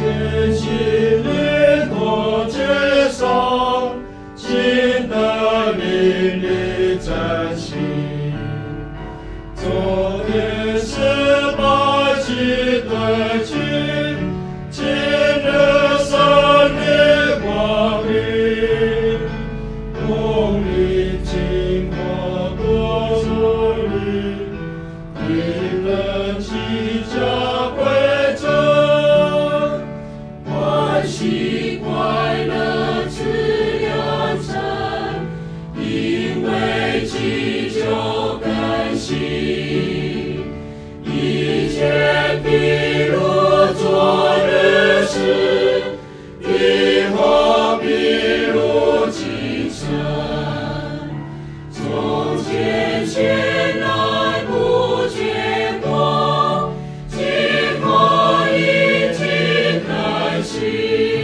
前行旅途之上，经得淋漓真心。昨天18骑对去，今日胜利光明。红领巾花多sun里，一人齐家归正，欢喜快乐自养成，因为祈求更新，一切譬如昨日事，以后譬如今生。从前显来不见过，今后已经更新。